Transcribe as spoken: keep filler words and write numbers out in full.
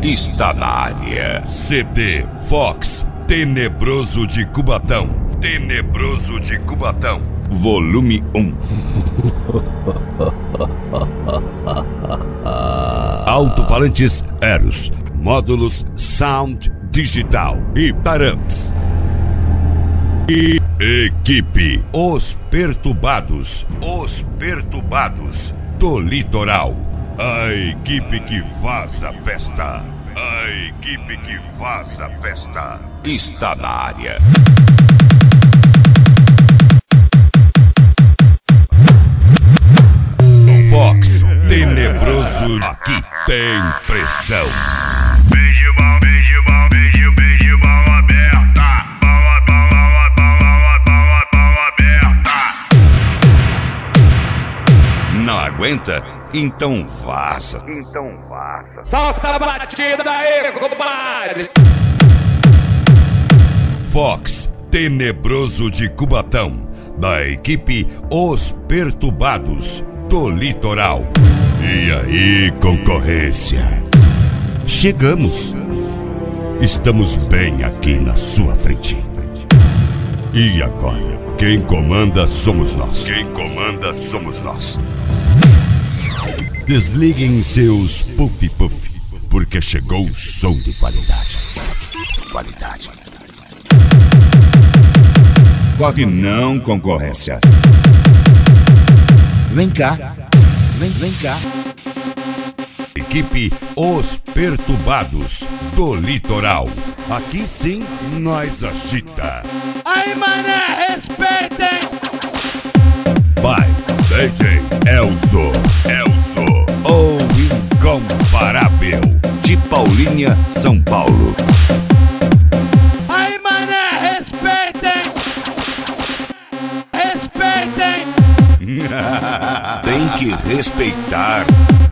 está na área. C D Fox, Tenebroso de Cubatão. Tenebroso de Cubatão. Volume um. Alto-falantes Eros, módulos Sound Digital e Paramps. E equipe Os Perturbados, Os Perturbados do Litoral. A equipe que faz a festa. A equipe que faz a festa está na área. Fox, Tenebroso, aqui tem pressão. Beijo mal, beijo mal, beijo, beijo mal aberta. Bala, bala, bala, bala, bala aberta. Não aguenta? Então vaza. Então vaza. Solta a batida daí, compadre. Fox, Tenebroso de Cubatão, da equipe Os Perturbados do Litoral. E aí, concorrência? Chegamos. Estamos bem aqui na sua frente. E agora, quem comanda somos nós. Quem comanda somos nós. Desliguem seus puff-puff, porque chegou o som de qualidade. Qualidade. Corre não, concorrência. Vem cá, vem, vem cá. Equipe Os Perturbados do Litoral. Aqui sim, nós agita. Aí, mané, respeitem. By D J Elzo. Elzo, o incomparável. De Paulínia, São Paulo. Aí, mané, respeitem. Respeitem. Tem que respeitar.